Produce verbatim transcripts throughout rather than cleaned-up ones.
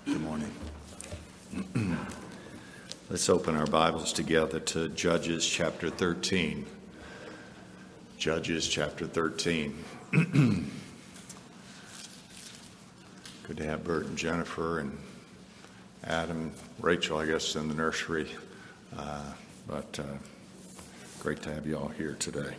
Good morning. Let's open our Bibles together to Judges chapter thirteen. Judges chapter thirteen. Good to have Bert and Jennifer and Adam, Rachel, I guess, in the nursery. Uh, but uh, great to have you all here today.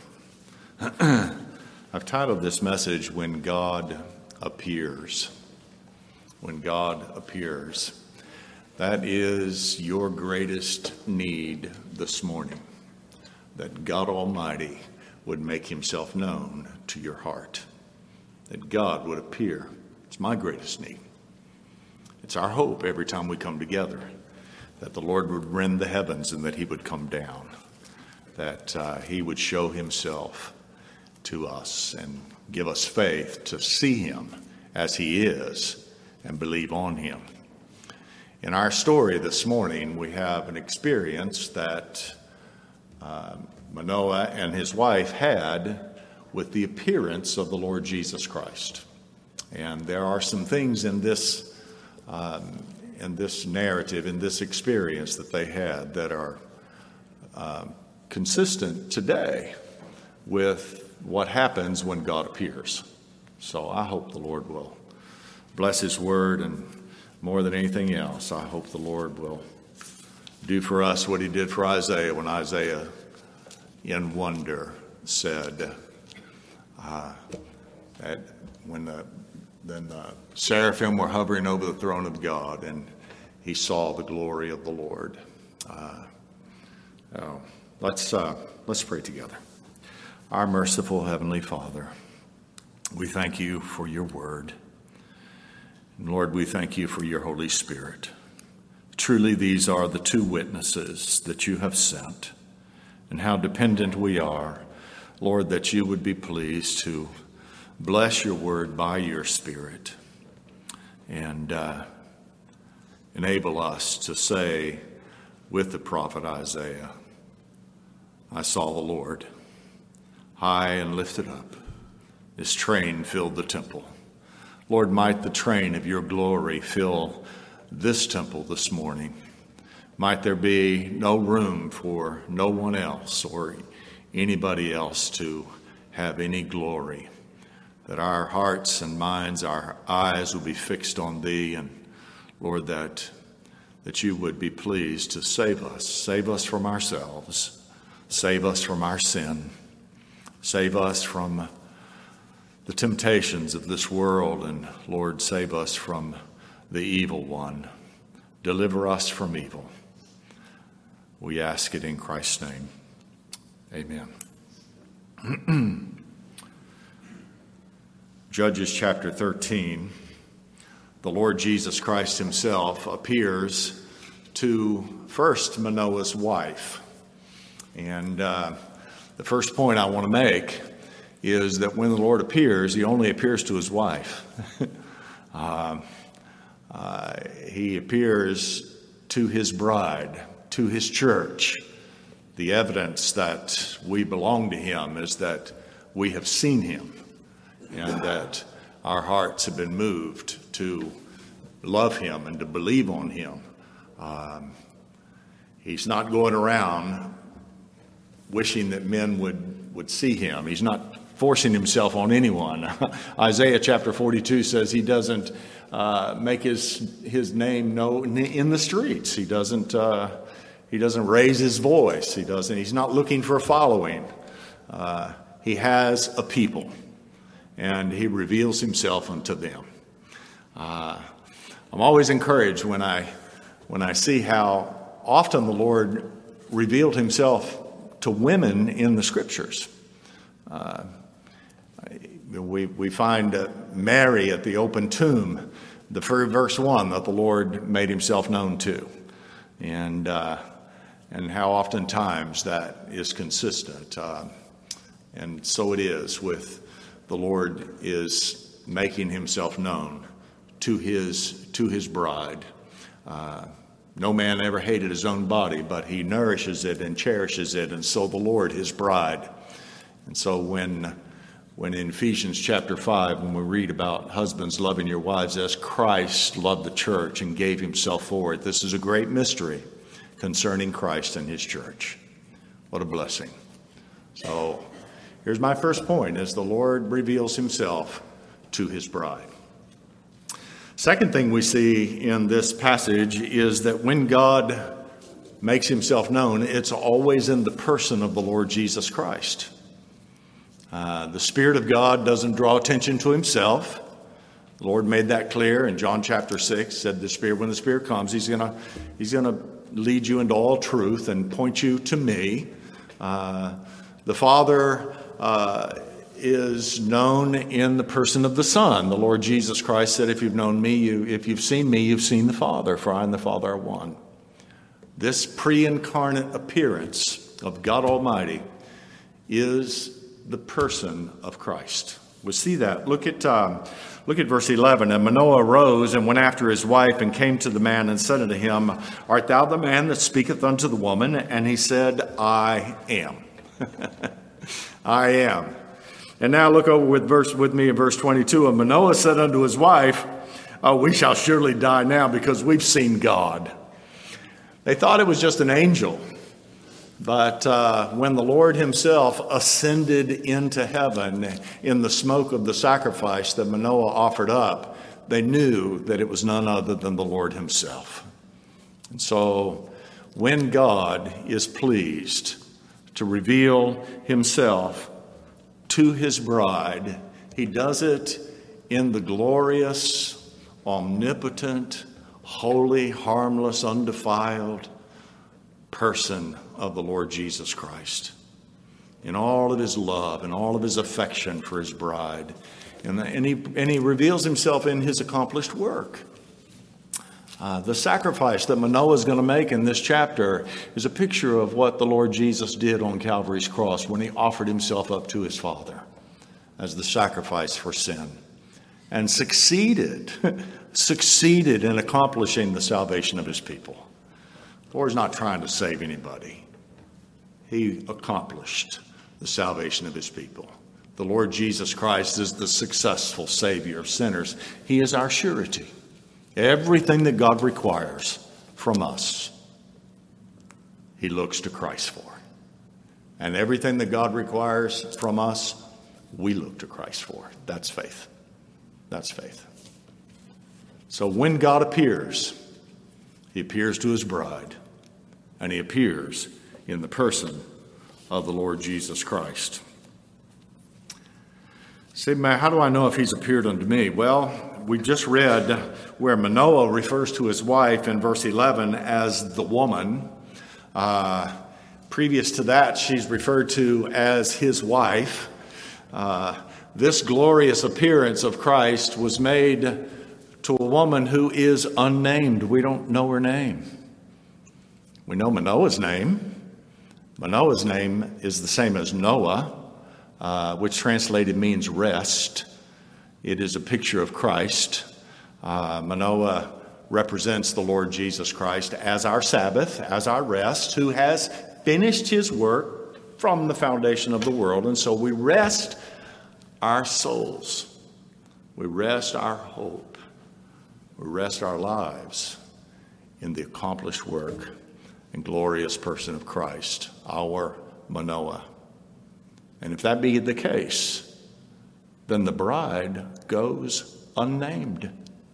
I've titled this message, When God Appears. When God appears. That is your greatest need this morning, that God Almighty would make himself known to your heart, that God would appear. It's my greatest need. It's our hope every time we come together, that the Lord would rend the heavens and that he would come down, that uh, he would show himself to us and give us faith to see him as he is and believe on him. In our story this morning, we have an experience that uh, Manoah and his wife had with the appearance of the Lord Jesus Christ. And there are some things in this um, in this narrative, in this experience that they had that are uh, consistent today with what happens when God appears. So I hope the Lord will bless his word, and more than anything else, I hope the Lord will do for us what he did for Isaiah when Isaiah, in wonder, said uh, that when the, then the seraphim were hovering over the throne of God, and he saw the glory of the Lord. Uh, oh, let's uh, let's pray together. Our merciful Heavenly Father, we thank you for your word. And Lord, we thank you for your Holy Spirit. Truly, these are the two witnesses that you have sent, and how dependent we are, Lord, that you would be pleased to bless your word by your Spirit and uh, enable us to say with the prophet Isaiah, I saw the Lord high and lifted up. His train filled the temple. Lord, might the train of your glory fill this temple this morning. Might there be no room for no one else or anybody else to have any glory. That our hearts and minds, our eyes will be fixed on thee, and Lord, that, that you would be pleased to save us. Save us from ourselves. Save us from our sin. Save us from the temptations of this world, and Lord, save us from the evil one. Deliver us from evil. We ask it in Christ's name. Amen. Judges chapter thirteen, the Lord Jesus Christ himself appears to first Manoah's wife. And uh, the first point I want to make is that when the Lord appears, he only appears to his wife. uh, uh, he appears to his bride, to his church. The evidence that we belong to him is that we have seen him and that our hearts have been moved to love him and to believe on him. Um, he's not going around wishing that men would, would see him. He's not forcing himself on anyone. Isaiah chapter forty-two says he doesn't uh, make his his name known in the streets. He doesn't uh, he doesn't raise his voice. He doesn't. He's not looking for a following. Uh, he has a people, and he reveals himself unto them. Uh, I'm always encouraged when I when I see how often the Lord revealed himself to women in the scriptures. Uh, we we find uh, Mary at the open tomb, the first verse one that the Lord made himself known to, and uh, and how oftentimes that is consistent, uh, and so it is with the Lord is making himself known to his to his bride. Uh, No man ever hated his own body, but he nourishes it and cherishes it, and so the Lord, his bride. And so when when in Ephesians chapter five, when we read about husbands loving your wives as Christ loved the church and gave himself for it. This is a great mystery concerning Christ and his church. What a blessing. So here's my first point as the Lord reveals himself to his bride. Second thing we see in this passage is that when God makes himself known, it's always in the person of the Lord Jesus Christ. Uh, the Spirit of God doesn't draw attention to himself. The Lord made that clear in John chapter six, said the Spirit, when the Spirit comes, he's going to he's going to lead you into all truth and point you to me. Uh, the Father uh, is known in the person of the Son. The Lord Jesus Christ said, if you've known me, you, if you've seen me, you've seen the Father, for I and the Father are one. This pre-incarnate appearance of God Almighty is the person of Christ. We see that. Look at um, look at verse eleven. And Manoah arose and went after his wife and came to the man and said unto him, Art thou the man that speaketh unto the woman? And he said, I am. I am. And now look over with verse with me in verse twenty-two. And Manoah said unto his wife, oh, we shall surely die now because we've seen God. They thought it was just an angel. But uh, when the Lord himself ascended into heaven in the smoke of the sacrifice that Manoah offered up, they knew that it was none other than the Lord himself. And so when God is pleased to reveal himself to his bride, he does it in the glorious, omnipotent, holy, harmless, undefiled person of the Lord Jesus Christ, in all of his love and all of his affection for his bride. And, the, and, he, and he reveals himself in his accomplished work. Uh, the sacrifice that Manoah is going to make in this chapter is a picture of what the Lord Jesus did on Calvary's cross when he offered himself up to his Father as the sacrifice for sin, and succeeded, succeeded in accomplishing the salvation of his people. The Lord's not trying to save anybody. He accomplished the salvation of his people. The Lord Jesus Christ is the successful Savior of sinners. He is our surety. Everything that God requires from us, he looks to Christ for. And everything that God requires from us, we look to Christ for. That's faith. That's faith. So when God appears, he appears to his bride, and he appears in the person of the Lord Jesus Christ. Say, man, how do I know if he's appeared unto me? Well, we just read where Manoah refers to his wife in verse eleven as the woman. Uh, previous to that, she's referred to as his wife. Uh, this glorious appearance of Christ was made to a woman who is unnamed. We don't know her name. We know Manoah's name. Manoah's name is the same as Noah, uh, which translated means rest. It is a picture of Christ. Uh, Manoah represents the Lord Jesus Christ as our Sabbath, as our rest, who has finished his work from the foundation of the world. And so we rest our souls. We rest our hope. We rest our lives in the accomplished work and glorious person of Christ, our Manoah. And if that be the case, then the bride goes unnamed.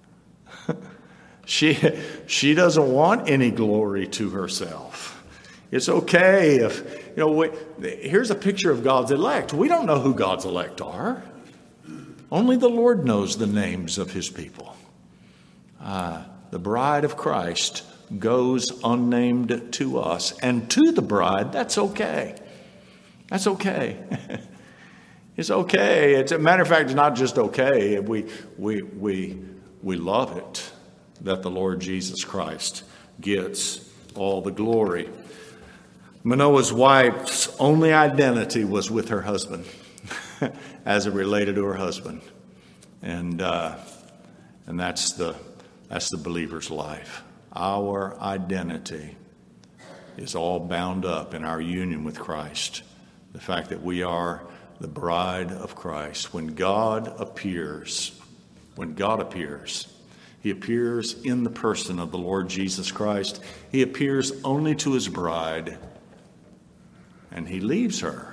she, she doesn't want any glory to herself. It's okay if, you know, we, here's a picture of God's elect. We don't know who God's elect are. Only the Lord knows the names of his people. Uh, the bride of Christ goes unnamed to us. And to the bride, that's okay. That's okay. It's okay. It's a matter of fact, it's not just okay. We, we, we, we love it that the Lord Jesus Christ gets all the glory. Manoah's wife's only identity was with her husband as it related to her husband. And, uh, and that's the, that's the believer's life. Our identity is all bound up in our union with Christ. The fact that we are the bride of Christ. When God appears, when God appears, he appears in the person of the Lord Jesus Christ. He appears only to his bride, and he leaves her.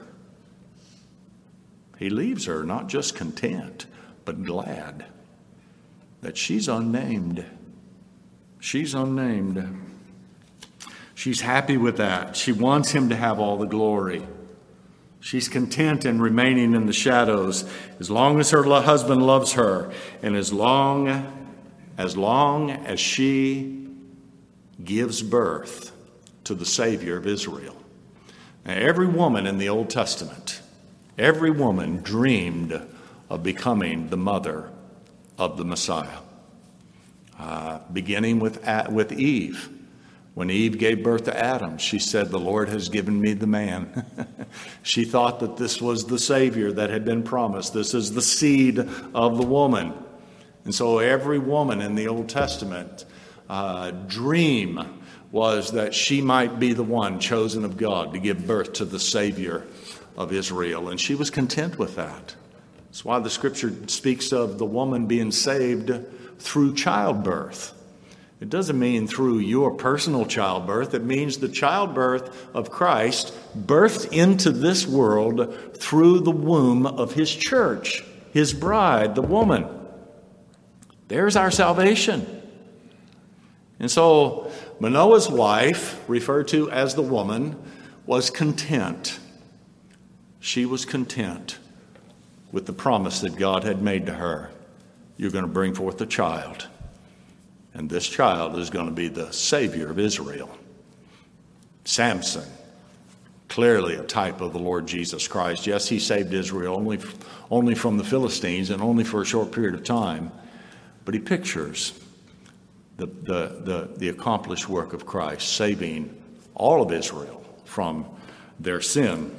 He leaves her not just content, but glad that she's unnamed. She's unnamed. She's happy with that. She wants him to have all the glory. She's content in remaining in the shadows as long as her husband loves her, and as long as long as she gives birth to the Savior of Israel. Now, every woman in the Old Testament, every woman dreamed of becoming the mother of the Messiah. Uh, beginning with, with Eve. When Eve gave birth to Adam, she said, "The Lord has given me the man." She thought that this was the Savior that had been promised. This is the seed of the woman. And so every woman in the Old Testament uh, dream was that she might be the one chosen of God to give birth to the Savior of Israel. And she was content with that. That's why the scripture speaks of the woman being saved through childbirth. It doesn't mean through your personal childbirth. It means the childbirth of Christ birthed into this world through the womb of his church, his bride, the woman. There's our salvation. And so Manoah's wife, referred to as the woman, was content. She was content with the promise that God had made to her. You're going to bring forth a child, and this child is going to be the Savior of Israel. Samson, clearly a type of the Lord Jesus Christ. Yes, he saved Israel only, only from the Philistines and only for a short period of time, but he pictures the, the, the, the accomplished work of Christ, saving all of Israel from their sin.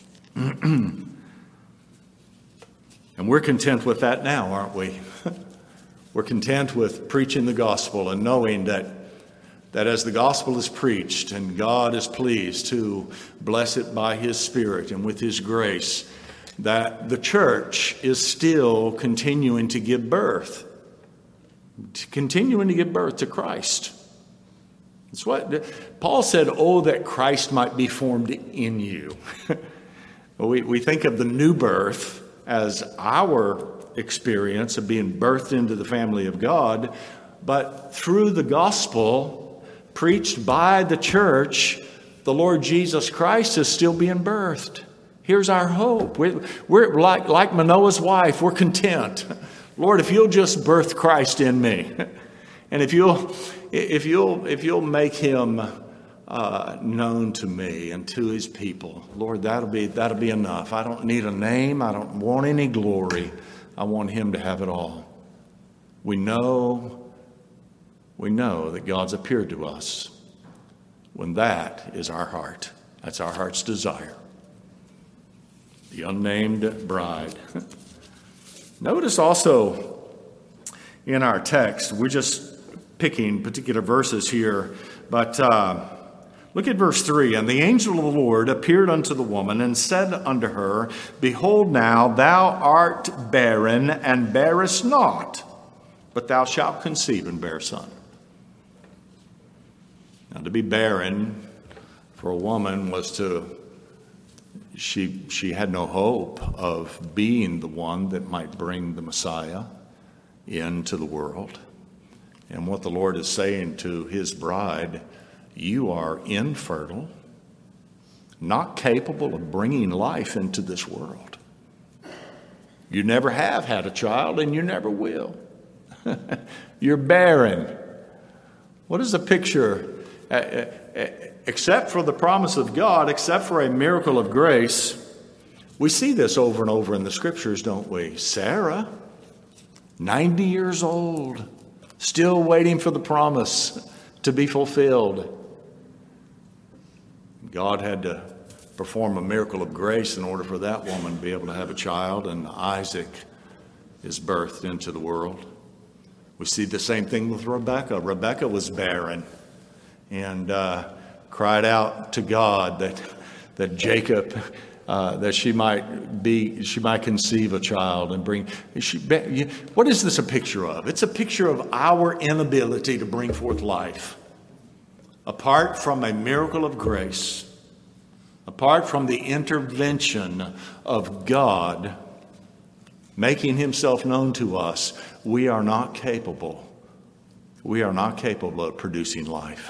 And we're content with that now, aren't we? We're content with preaching the gospel and knowing that, that as the gospel is preached and God is pleased to bless it by his Spirit and with his grace, that the church is still continuing to give birth, continuing to give birth to Christ. That's what Paul said, "Oh, that Christ might be formed in you." we, we think of the new birth as our experience of being birthed into the family of God, but through the gospel preached by the church, the Lord Jesus Christ is still being birthed. Here's our hope. We're, we're like, like Manoah's wife, we're content. Lord, if you'll just birth Christ in me, and if you'll, if you'll, if you'll make him uh, known to me and to his people, Lord, that'll be that'll be enough. I don't need a name. I don't want any glory. I want him to have it all. We know, we know that God's appeared to us when that is our heart. That's our heart's desire. The unnamed bride. Notice also in our text, we're just picking particular verses here, but uh, look at verse three. "And the angel of the Lord appeared unto the woman and said unto her, Behold now, thou art barren and bearest not, but thou shalt conceive and bear a son." Now, to be barren for a woman was to, she, she had no hope of being the one that might bring the Messiah into the world. And what the Lord is saying to his bride, you are infertile, not capable of bringing life into this world. You never have had a child, and you never will. You're barren. What is the picture? Except for the promise of God, except for a miracle of grace, we see this over and over in the scriptures, don't we? Sarah, ninety years old, still waiting for the promise to be fulfilled. God had to perform a miracle of grace in order for that woman to be able to have a child, and Isaac is birthed into the world. We see the same thing with Rebekah. Rebekah was barren and uh, cried out to God that, that Jacob uh, that she might be, she might conceive a child and bring. She, what is this a picture of? It's a picture of our inability to bring forth life. Apart from a miracle of grace, apart from the intervention of God making himself known to us, we are not capable. We are not capable of producing life.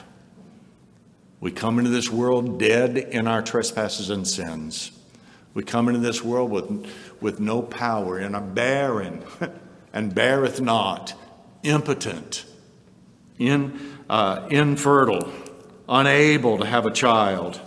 We come into this world dead in our trespasses and sins. We come into this world with, with no power and are barren and beareth not, impotent, in, uh, infertile, unable to have a child.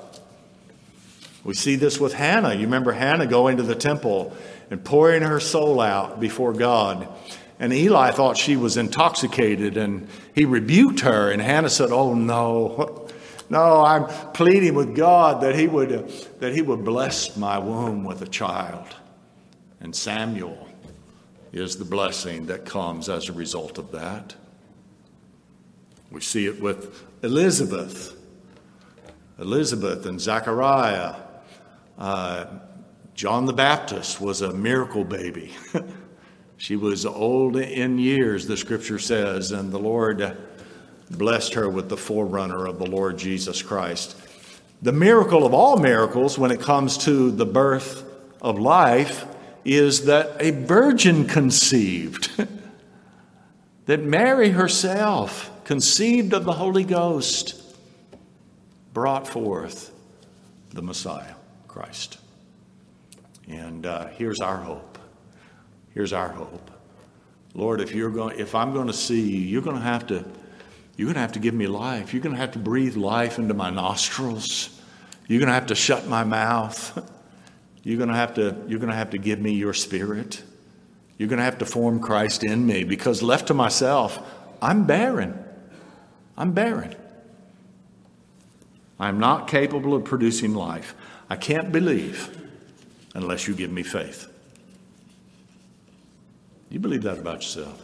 We see this with Hannah. You remember Hannah going to the temple and pouring her soul out before God. And Eli thought she was intoxicated and he rebuked her. And Hannah said, oh no, no, I'm pleading with God that he would, uh, that he would bless my womb with a child. And Samuel is the blessing that comes as a result of that. We see it with Elizabeth. Elizabeth and Zechariah. Uh, John the Baptist was a miracle baby. She was old in years, the scripture says, and the Lord blessed her with the forerunner of the Lord Jesus Christ. The miracle of all miracles when it comes to the birth of life is that a virgin conceived. That Mary herself, conceived of the Holy Ghost, brought forth the Messiah, Christ. And uh, here's our hope. Here's our hope. Lord, if you're going, if I'm going to see you, you're going to have to, you're going to have to give me life. You're going to have to breathe life into my nostrils. You're going to have to shut my mouth. You're going to have to, you're going to have to give me your Spirit. You're going to have to form Christ in me, because left to myself, I'm barren. I'm barren. I'm not capable of producing life. I can't believe unless you give me faith. You believe that about yourself?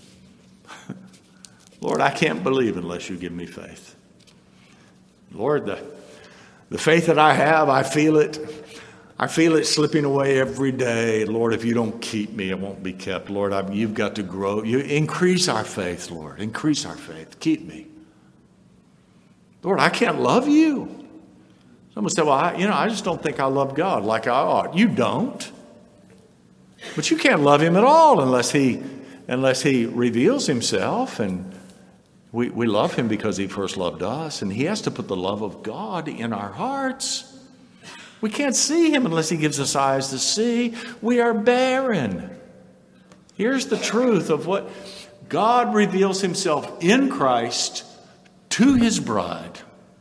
Lord, I can't believe unless you give me faith. Lord, the, the faith that I have, I feel it. I feel it slipping away every day. Lord, if you don't keep me, it won't be kept. Lord, I, you've got to grow. You increase our faith, Lord. Increase our faith. Keep me. Lord, I can't love you. Someone said, well, I, you know, I just don't think I love God like I ought. You don't. But you can't love him at all unless he unless he reveals himself. And we, we love him because he first loved us. And he has to put the love of God in our hearts. We can't see him unless he gives us eyes to see. We are barren. Here's the truth of what God reveals himself in Christ to his bride,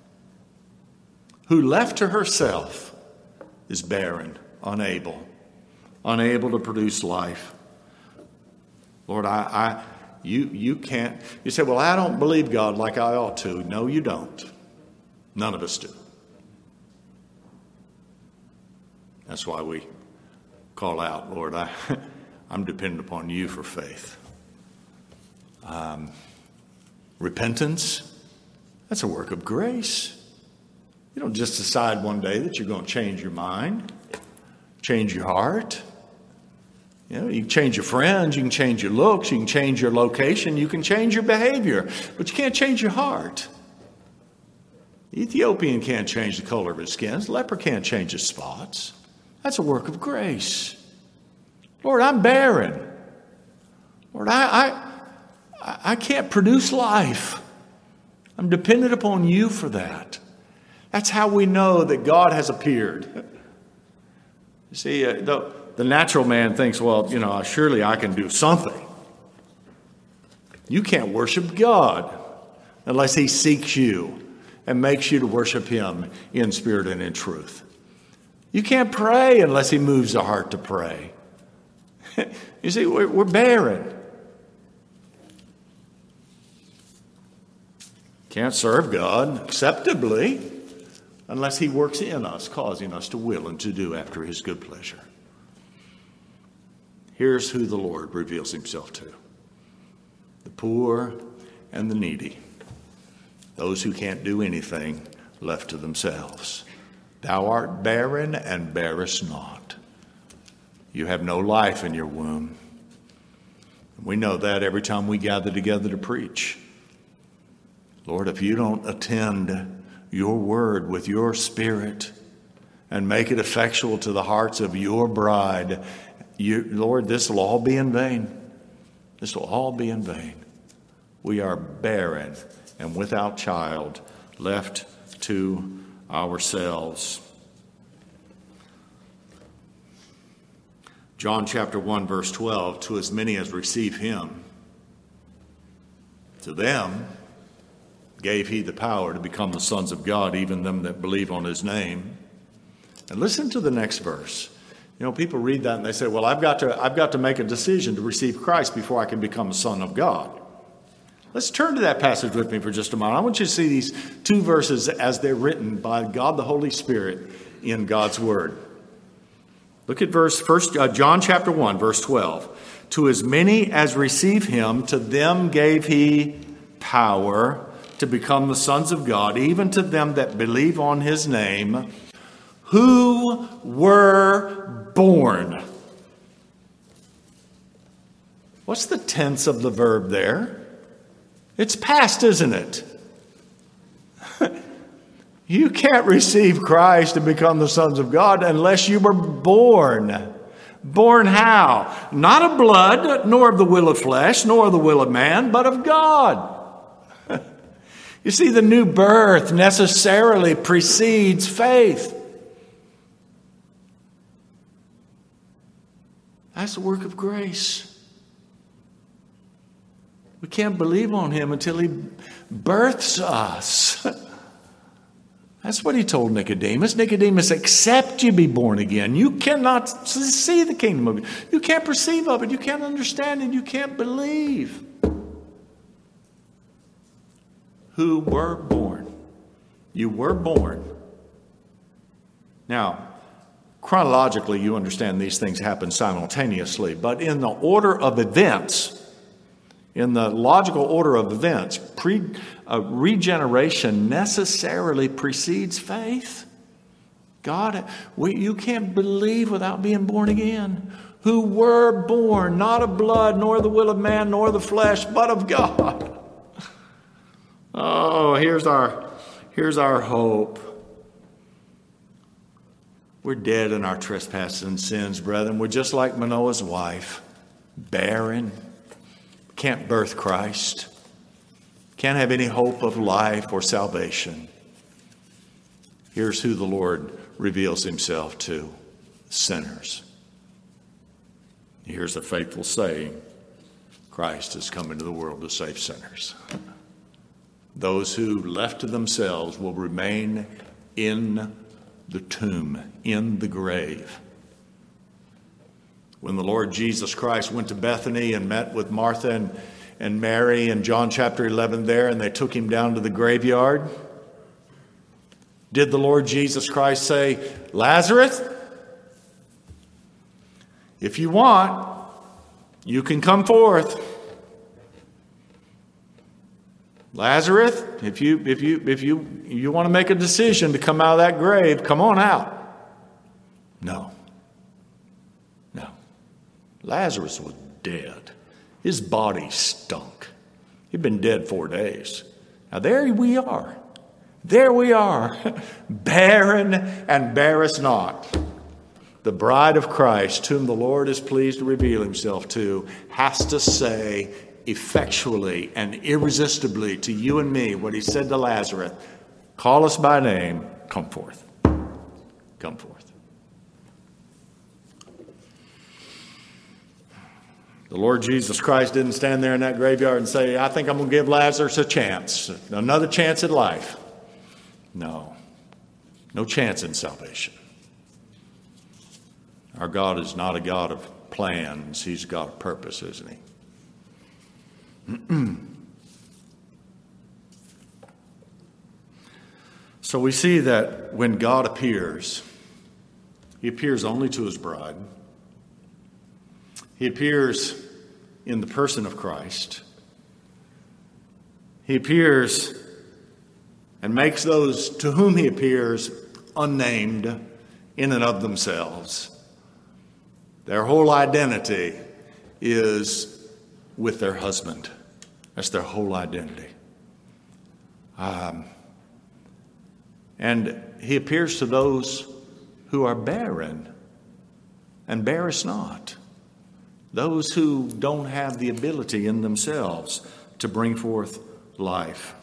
who left to herself is barren, unable, unable to produce life. Lord, I, I, you, you can't. You say, well, I don't believe God like I ought to. No, you don't. None of us do. That's why we call out, Lord, I, I'm dependent upon you for faith. Um, repentance, that's a work of grace. You don't just decide one day that you're going to change your mind, change your heart. You know, you can change your friends, you can change your looks, you can change your location, you can change your behavior, but you can't change your heart. The Ethiopian can't change the color of his skin. The leper can't change his spots. That's a work of grace. Lord, I'm barren. Lord, I, I, I can't produce life. I'm dependent upon you for that. That's how we know that God has appeared. You see, uh, the, the natural man thinks, well, you know, surely I can do something. You can't worship God unless he seeks you and makes you to worship him in spirit and in truth. You can't pray unless he moves the heart to pray. You see, we're, we're barren. Can't serve God acceptably unless he works in us, causing us to will and to do after his good pleasure. Here's who the Lord reveals himself to: the poor and the needy, those who can't do anything left to themselves. Thou art barren and bearest not. You have no life in your womb. We know that every time we gather together to preach. Lord, if you don't attend your word with your Spirit and make it effectual to the hearts of your bride, you, Lord, this will all be in vain. This will all be in vain. We are barren and without child, left to ourselves. John chapter one, verse twelve, to as many as receive him, to them gave he the power to become the sons of God, even them that believe on his name. And listen to the next verse. You know, people read that and they say, well, I've got to, I've got to make a decision to receive Christ before I can become a son of God. Let's turn to that passage with me for just a moment. I want you to see these two verses as they're written by God the Holy Spirit in God's Word. Look at verse first, uh, John chapter one, verse twelve. To as many as receive him, to them gave he power to become the sons of God, even to them that believe on his name, who were born. What's the tense of the verb there? It's past, isn't it? You can't receive Christ and become the sons of God unless you were born. Born how? Not of blood, nor of the will of flesh, nor of the will of man, but of God. You see, the new birth necessarily precedes faith. That's the work of grace. We can't believe on him until he births us. That's what he told Nicodemus. Nicodemus, except you be born again, you cannot see the kingdom of God. You can't perceive of it. You can't understand it. You can't believe. Who were born. You were born. Now, chronologically, you understand these things happen simultaneously, but in the order of events, in the logical order of events, pre, uh, regeneration necessarily precedes faith. God, we, you can't believe without being born again. Who were born, not of blood, nor the will of man, nor the flesh, but of God. Oh, here's our, here's our hope. We're dead in our trespasses and sins, brethren. We're just like Manoah's wife, barren. Can't birth Christ. Can't have any hope of life or salvation. Here's who the Lord reveals himself to: sinners. Here's a faithful saying: Christ has come into the world to save sinners. Those who left to themselves will remain in the tomb, in the grave. When the Lord Jesus Christ went to Bethany and met with Martha and, and Mary in John chapter eleven there, and they took him down to the graveyard, did the Lord Jesus Christ say, Lazarus, if you want, you can come forth. Lazarus, if you if you if you you want to make a decision to come out of that grave, come on out. No. No. Lazarus was dead. His body stunk. He'd been dead four days. Now there we are. There we are. Barren and bearest not. The bride of Christ, whom the Lord is pleased to reveal himself to, has to say effectually and irresistibly to you and me what he said to Lazarus: call us by name, come forth. Come forth. The Lord Jesus Christ didn't stand there in that graveyard and say, I think I'm going to give Lazarus a chance, another chance at life. No. No chance in salvation. Our God is not a God of plans. He's a God of purpose, isn't he? So we see that when God appears, he appears only to his bride. He appears in the person of Christ. He appears and makes those to whom he appears unnamed in and of themselves. Their whole identity is with their husband. That's their whole identity. Um, and he appears to those who are barren and bearest not. Those who don't have the ability in themselves to bring forth life.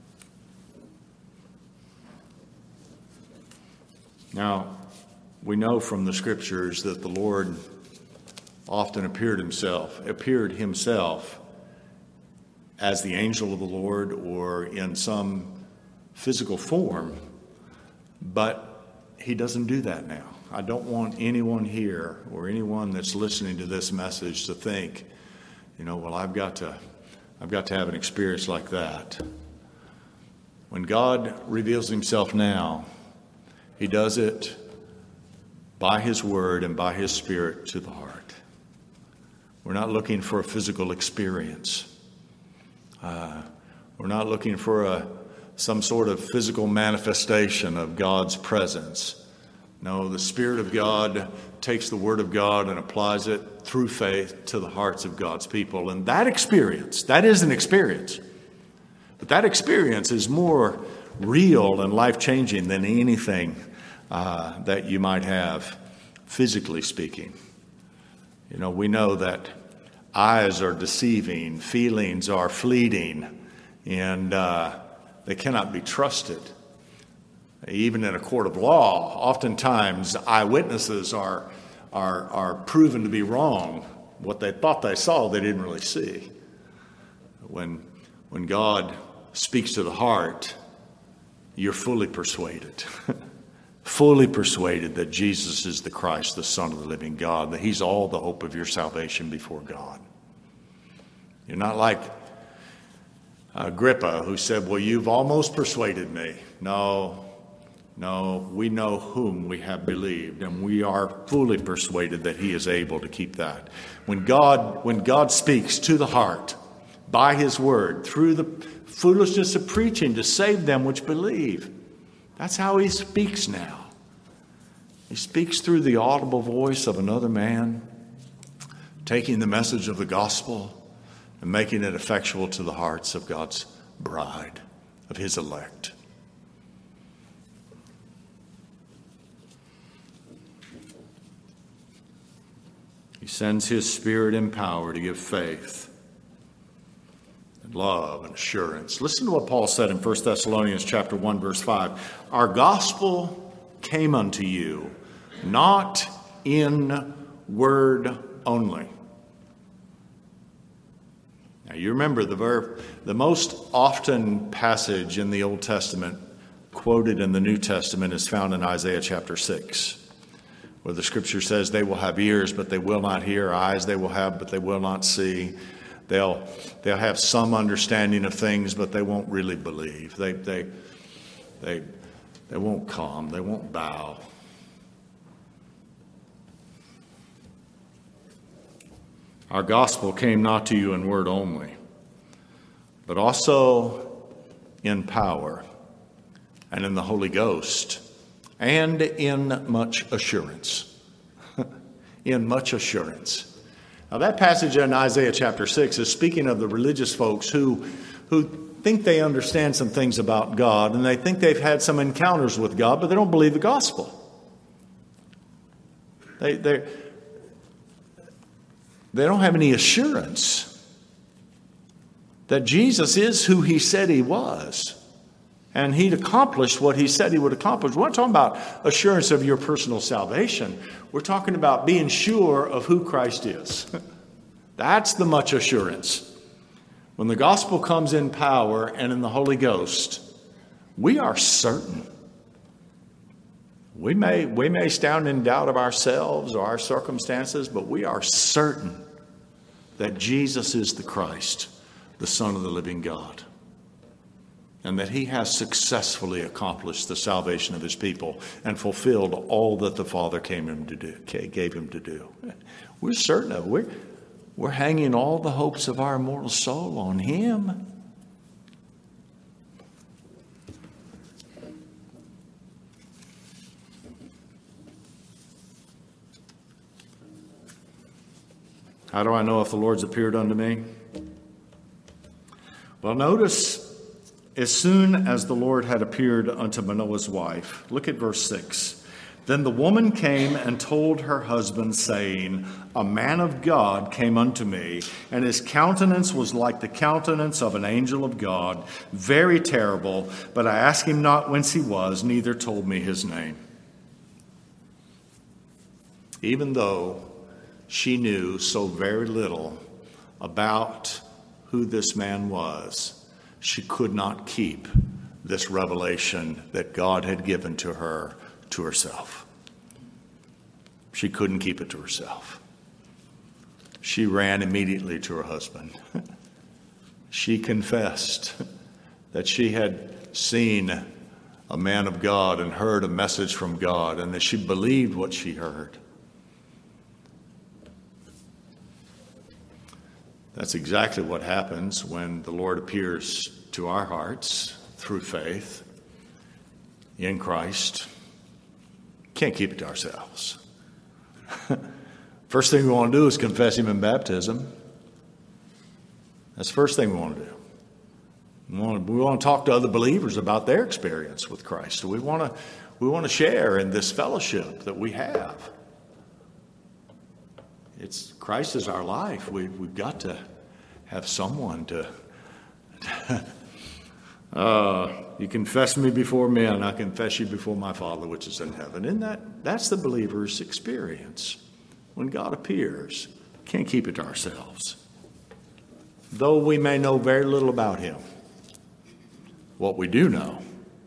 Now, we know from the scriptures that the Lord often appeared himself, appeared himself as the angel of the Lord or in some physical form, but he doesn't do that now. I don't want anyone here or anyone that's listening to this message to think, you know, well, I've got to, I've got to have an experience like that. When God reveals himself now, he does it by his word and by his spirit to the heart. We're not looking for a physical experience. Uh, we're not looking for a some sort of physical manifestation of God's presence. No, the Spirit of God takes the Word of God and applies it through faith to the hearts of God's people. And that experience, that is an experience. But that experience is more real and life-changing than anything uh, that you might have, physically speaking. You know, we know that eyes are deceiving, feelings are fleeting, and uh, they cannot be trusted. Even in a court of law, oftentimes eyewitnesses are, are, are proven to be wrong. What they thought they saw, they didn't really see. When, when God speaks to the heart, you're fully persuaded. Fully persuaded that Jesus is the Christ, the Son of the living God, that he's all the hope of your salvation before God. You're not like Agrippa, who said, well, you've almost persuaded me. No, no, we know whom we have believed, and we are fully persuaded that he is able to keep that. When God, when God speaks to the heart by his word, through the foolishness of preaching to save them which believe, that's how he speaks now. He speaks through the audible voice of another man, taking the message of the gospel and making it effectual to the hearts of God's bride, of his elect. He sends his Spirit in power to give faith and love and assurance. Listen to what Paul said in First Thessalonians chapter one, verse five. Our gospel came unto you, not in word only. Now you remember the ver- the most often passage in the Old Testament quoted in the New Testament is found in Isaiah chapter six, where the scripture says they will have ears, but they will not hear, eyes they will have, but they will not see. They'll they'll have some understanding of things, but they won't really believe. They they they they won't come. They won't bow. Our gospel came not to you in word only, but also in power and in the Holy Ghost and in much assurance. In much assurance. Now that passage in Isaiah chapter six is speaking of the religious folks who, who think they understand some things about God, and they think they've had some encounters with God, but they don't believe the gospel. They they they don't have any assurance that Jesus is who he said he was, and he'd accomplished what he said he would accomplish. We're not talking about assurance of your personal salvation. We're talking about being sure of who Christ is. That's the much assurance. When the gospel comes in power and in the Holy Ghost, we are certain. We may, we may stand in doubt of ourselves or our circumstances, but we are certain that Jesus is the Christ, the Son of the living God, and that he has successfully accomplished the salvation of his people and fulfilled all that the Father came him to do, gave him to do. We're certain of it. We're, we're hanging all the hopes of our immortal soul on him. How do I know if the Lord's appeared unto me? Well, notice, as soon as the Lord had appeared unto Manoah's wife, look at verse six. Then the woman came and told her husband, saying, A man of God came unto me, and his countenance was like the countenance of an angel of God, very terrible, but I asked him not whence he was, neither told me his name. Even though she knew so very little about who this man was, she could not keep this revelation that God had given to her to herself. She couldn't keep it to herself. She ran immediately to her husband. She confessed that she had seen a man of God and heard a message from God, and that she believed what she heard. That's exactly what happens when the Lord appears to our hearts through faith in Christ. Can't keep it to ourselves. First thing we want to do is confess him in baptism. That's the first thing we want to do. We want to, we want to talk to other believers about their experience with Christ. We want to, we want to share in this fellowship that we have. It's Christ is our life. We, we've got to have someone to... Uh, you confess me before men, I confess you before my Father which is in heaven. And that, that's the believer's experience. When God appears, can't keep it to ourselves. Though we may know very little about him, what we do know,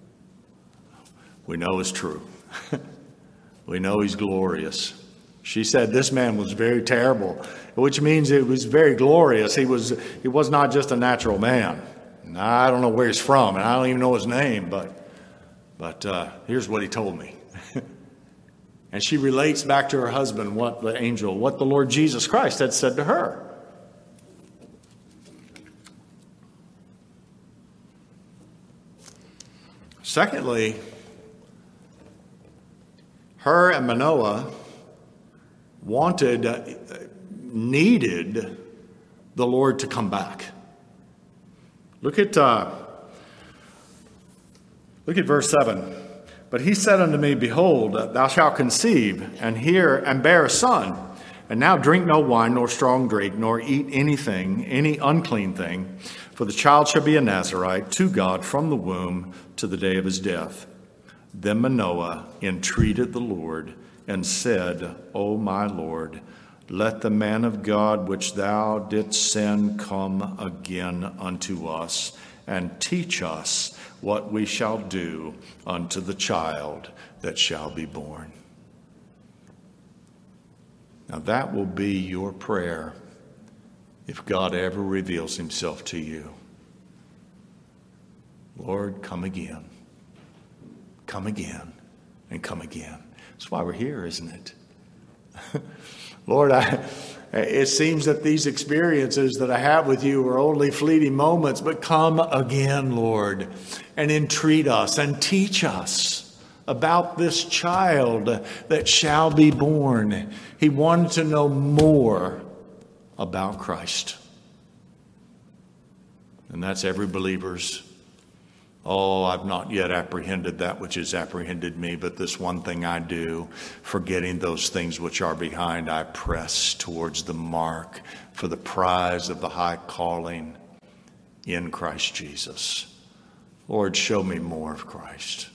we know is true. We know he's glorious. She said this man was very terrible, which means it was very glorious. He was, he was not just a natural man. I don't know where he's from, and I don't even know his name, but but uh, here's what he told me. And she relates back to her husband what the angel, what the Lord Jesus Christ had said to her. Secondly, her and Manoah wanted, uh, needed the Lord to come back. Look at uh, look at verse seven. But he said unto me, Behold, thou shalt conceive, and hear, and bear a son. And now drink no wine, nor strong drink, nor eat anything, any unclean thing. For the child shall be a Nazarite to God from the womb to the day of his death. Then Manoah entreated the Lord, and said, O my Lord, let the man of God which thou didst send come again unto us, and teach us what we shall do unto the child that shall be born. Now that will be your prayer if God ever reveals himself to you. Lord, come again. Come again and come again. That's why we're here, isn't it? Lord, I, it seems that these experiences that I have with you are only fleeting moments, but come again, Lord, and entreat us and teach us about this child that shall be born. He wanted to know more about Christ. And that's every believer's, oh, I've not yet apprehended that which has apprehended me, but this one thing I do, forgetting those things which are behind, I press towards the mark for the prize of the high calling in Christ Jesus. Lord, show me more of Christ.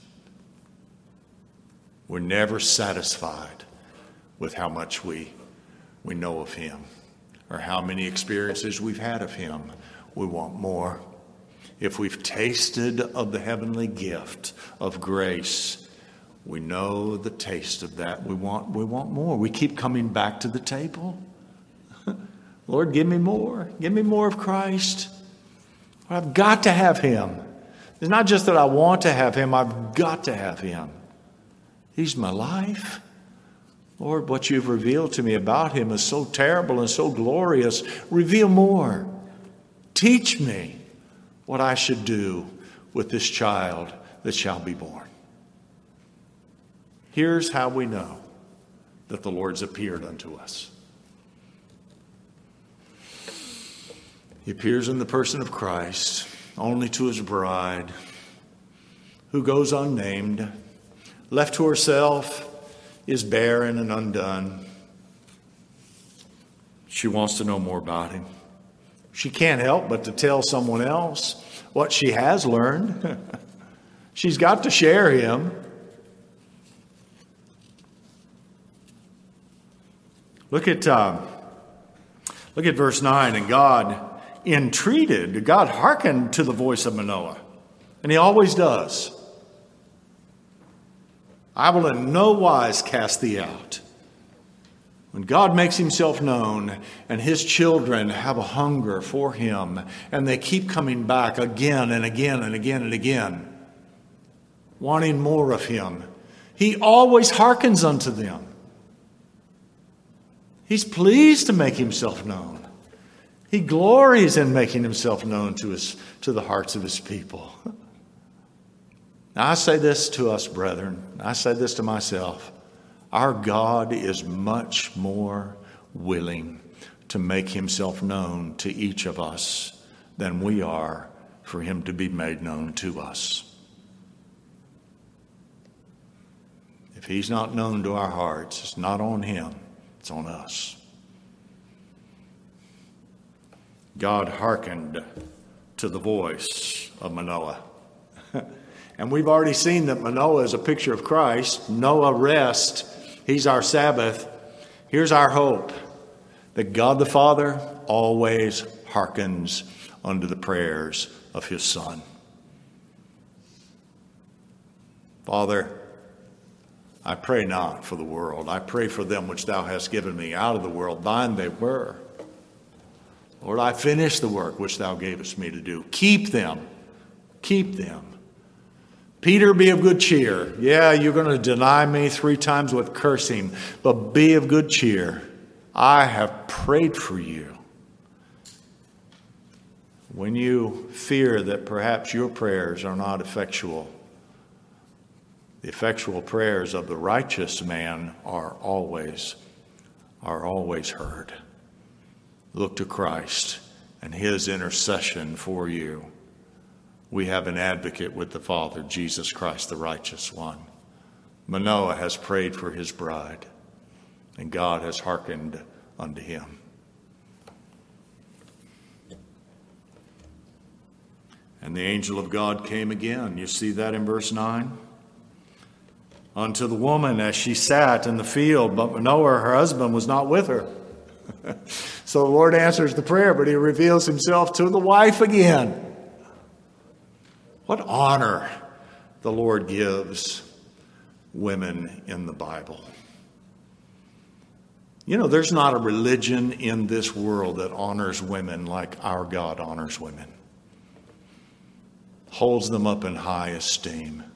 We're never satisfied with how much we, we know of him or how many experiences we've had of him. We want more. If we've tasted of the heavenly gift of grace, we know the taste of that. We want, we want more. We keep coming back to the table. Lord, give me more. Give me more of Christ. I've got to have him. It's not just that I want to have him. I've got to have him. He's my life. Lord, what you've revealed to me about him is so terrible and so glorious. Reveal more. Teach me what I should do with this child that shall be born. Here's how we know that the Lord's appeared unto us. He appears in the person of Christ, only to his bride, who goes unnamed, left to herself, is barren and undone. She wants to know more about him. She can't help but to tell someone else what she has learned. She's got to share him. Look at uh, look at verse nine. And God entreated, God hearkened to the voice of Manoah, and he always does. I will in no wise cast thee out. When God makes himself known and his children have a hunger for him and they keep coming back again and again and again and again, wanting more of him, he always hearkens unto them. He's pleased to make himself known. He glories in making himself known to his, to the hearts of his people. Now, I say this to us, brethren. I say this to myself. Our God is much more willing to make himself known to each of us than we are for him to be made known to us. If he's not known to our hearts, it's not on him, it's on us. God hearkened to the voice of Manoah. And we've already seen that Manoah is a picture of Christ. Noah rest. He's our Sabbath. Here's our hope, that God the Father always hearkens unto the prayers of his Son. Father, I pray not for the world. I pray for them which thou hast given me out of the world. Thine they were. Lord, I finish the work which thou gavest me to do. Keep them. Keep them. Peter, be of good cheer. Yeah, you're going to deny me three times with cursing, but be of good cheer. I have prayed for you. When you fear that perhaps your prayers are not effectual, the effectual prayers of the righteous man are always, are always heard. Look to Christ and his intercession for you. We have an advocate with the Father, Jesus Christ, the righteous one. Manoah has prayed for his bride, and God has hearkened unto him. And the angel of God came again. You see that in verse nine? Unto the woman as she sat in the field, but Manoah, her husband, was not with her. So the Lord answers the prayer, but he reveals himself to the wife again. What honor the Lord gives women in the Bible. You know, there's not a religion in this world that honors women like our God honors women. Holds them up in high esteem.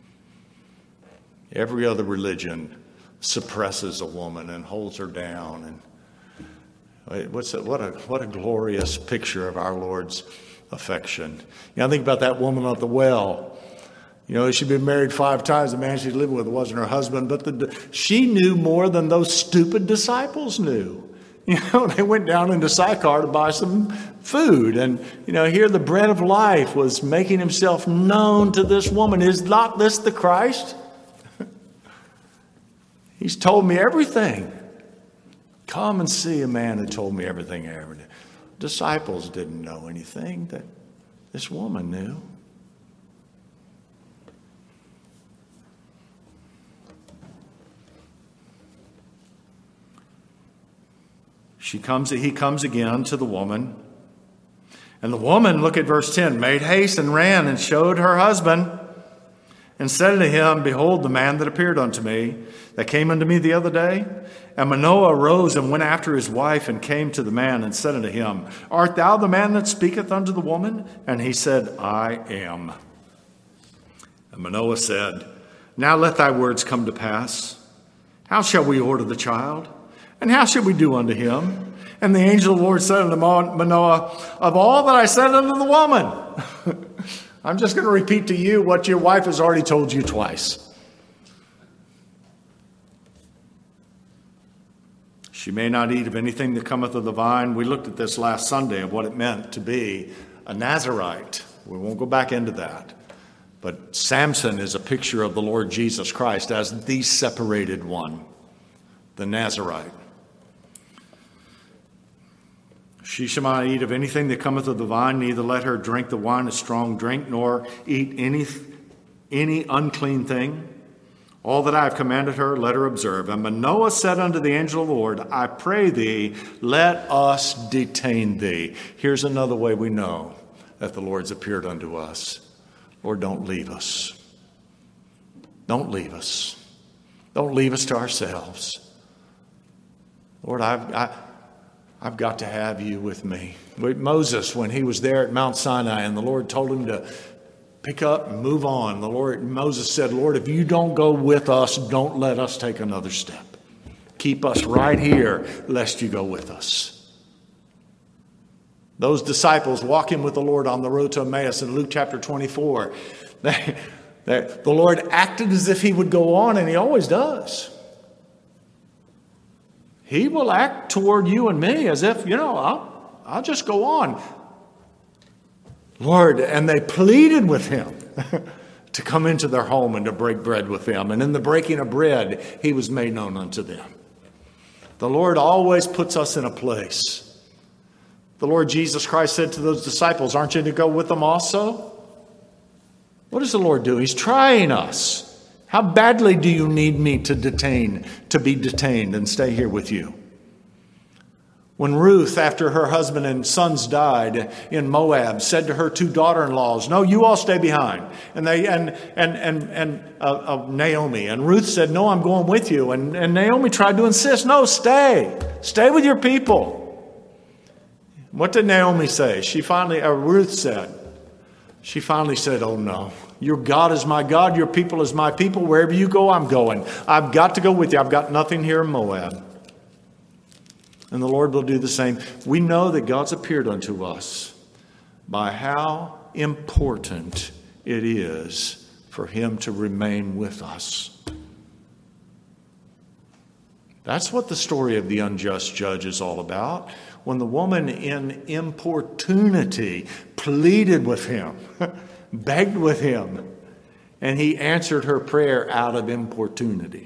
Every other religion suppresses a woman and holds her down. And what's a, what a what a glorious picture of our Lord's affection. You know, think about that woman at the well. You know, she'd been married five times. The man she'd living with wasn't her husband, but the, she knew more than those stupid disciples knew. You know, they went down into Sychar to buy some food. And, you know, here the bread of life was making himself known to this woman. Is not this the Christ? He's told me everything. Come and see a man who told me everything I ever did. Disciples didn't know anything that this woman knew. She comes, he comes again to the woman. And the woman, look at verse ten, made haste and ran and showed her husband and said unto him, Behold, the man that appeared unto me, that came unto me the other day. And Manoah arose and went after his wife and came to the man and said unto him, Art thou the man that speaketh unto the woman? And he said, I am. And Manoah said, Now let thy words come to pass. How shall we order the child? And how shall we do unto him? And the angel of the Lord said unto Manoah, Of all that I said unto the woman. I'm just going to repeat to you what your wife has already told you twice. She may not eat of anything that cometh of the vine. We looked at this last Sunday of what it meant to be a Nazirite. We won't go back into that. But Samson is a picture of the Lord Jesus Christ as the separated one, the Nazirite. She shall not eat of anything that cometh of the vine, neither let her drink the wine of strong drink, nor eat any, any unclean thing. All that I have commanded her, let her observe. And Manoah said unto the angel of the Lord, I pray thee, let us detain thee. Here's another way we know that the Lord's appeared unto us. Lord, don't leave us. Don't leave us. Don't leave us to ourselves. Lord, I've, I, I've got to have you with me. With Moses, when he was there at Mount Sinai and the Lord told him to pick up and move on, the Lord, Moses said, Lord, if you don't go with us, don't let us take another step. Keep us right here, lest you go with us. Those disciples walking with the Lord on the road to Emmaus in Luke chapter twenty-four, they, they, the Lord acted as if he would go on, and he always does. He will act toward you and me as if, you know, I'll, I'll just go on. Lord, and they pleaded with him to come into their home and to break bread with them. And in the breaking of bread, he was made known unto them. The Lord always puts us in a place. The Lord Jesus Christ said to those disciples, aren't you to go with them also? What does the Lord do? He's trying us. How badly do you need me to detain, to be detained and stay here with you? When Ruth, after her husband and sons died in Moab, said to her two daughter-in-laws, no, you all stay behind. And they and and and and uh, uh, Naomi. And Ruth said, no, I'm going with you. And, and Naomi tried to insist, no, stay. Stay with your people. What did Naomi say? She finally, uh, Ruth said, she finally said, oh no. Your God is my God. Your people is my people. Wherever you go, I'm going. I've got to go with you. I've got nothing here in Moab. And the Lord will do the same. We know that God's appeared unto us by how important it is for him to remain with us. That's what the story of the unjust judge is all about. When the woman in importunity pleaded with him, begged with him, and he answered her prayer out of importunity.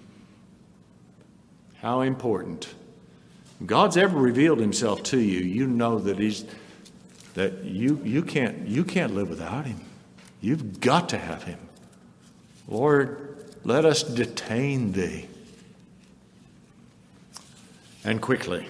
How important. If God's ever revealed himself to you, you know that he's that you you can't you can't live without him. You've got to have him. Lord, let us detain thee. And quickly.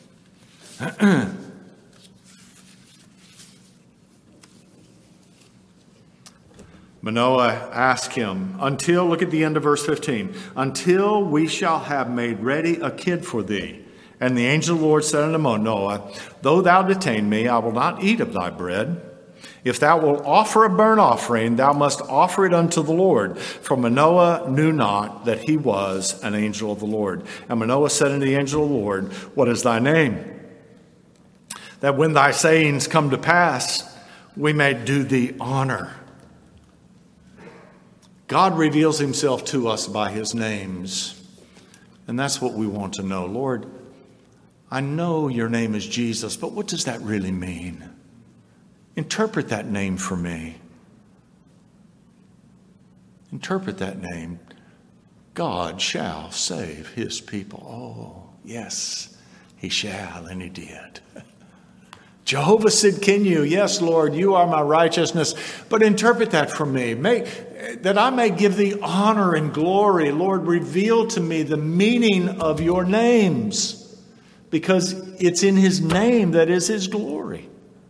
Manoah asked him, until, look at the end of verse fifteen, until we shall have made ready a kid for thee. And the angel of the Lord said unto Manoah, though thou detain me, I will not eat of thy bread. If thou wilt offer a burnt offering, thou must offer it unto the Lord. For Manoah knew not that he was an angel of the Lord. And Manoah said unto the angel of the Lord, what is thy name? That when thy sayings come to pass, we may do thee honor. God reveals himself to us by his names. And that's what we want to know. Lord, I know your name is Jesus, but what does that really mean? Interpret that name for me. Interpret that name. God shall save his people. Oh, yes, he shall, and he did. Jehovah Sidkenu, yes, Lord, you are my righteousness, but interpret that for me. May, that I may give thee honor and glory. Lord, reveal to me the meaning of your names, because it's in his name that is his glory.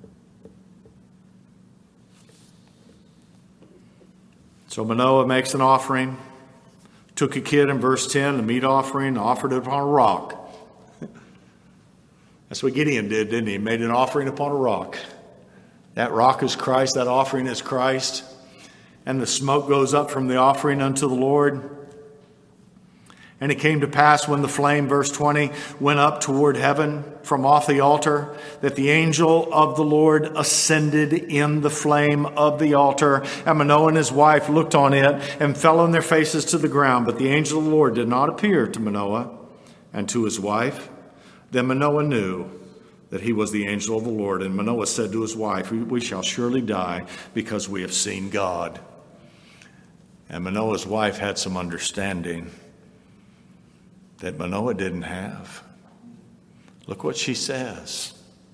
So Manoah makes an offering, took a kid in verse ten, a meat offering, offered it upon a rock. That's what Gideon did, didn't he? He made an offering upon a rock. That rock is Christ, that offering is Christ. And the smoke goes up from the offering unto the Lord. And it came to pass when the flame, verse twenty, went up toward heaven from off the altar, that the angel of the Lord ascended in the flame of the altar. And Manoah and his wife looked on it and fell on their faces to the ground. But the angel of the Lord did not appear to Manoah. and to his wife. Then Manoah knew that he was the angel of the Lord, and Manoah said to his wife, we shall surely die because we have seen God. And Manoah's wife had some understanding that Manoah didn't have. Look what she says.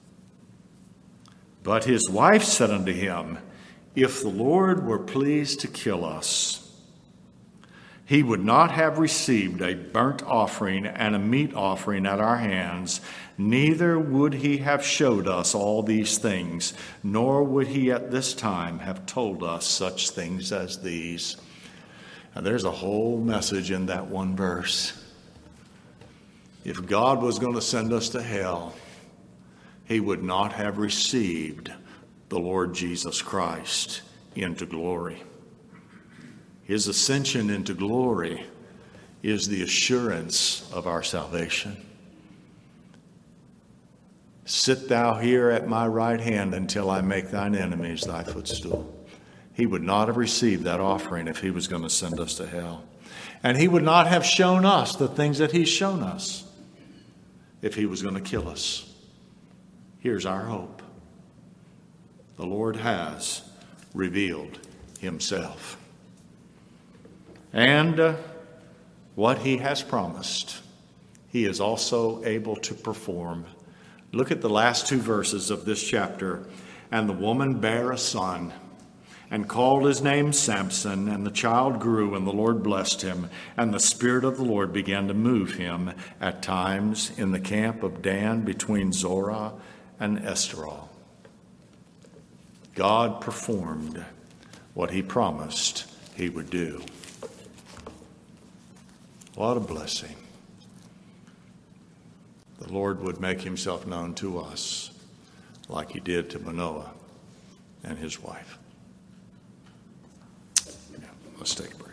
But his wife said unto him, if the Lord were pleased to kill us, he would not have received a burnt offering and a meat offering at our hands, neither would he have showed us all these things, nor would he at this time have told us such things as these. And there's a whole message in that one verse. If God was going to send us to hell, he would not have received the Lord Jesus Christ into glory. His ascension into glory is the assurance of our salvation. Sit thou here at my right hand until I make thine enemies thy footstool. He would not have received that offering if he was going to send us to hell. And he would not have shown us the things that he's shown us if he was going to kill us. Here's our hope. The Lord has revealed himself. And uh, what he has promised, he is also able to perform. Look at the last two verses of this chapter. And the woman bare a son, and called his name Samson, and the child grew, and the Lord blessed him, and the Spirit of the Lord began to move him at times in the camp of Dan between Zorah and Eshtaol. God performed what he promised he would do. What a blessing. The Lord would make himself known to us like he did to Manoah and his wife. Yeah, let's take a break.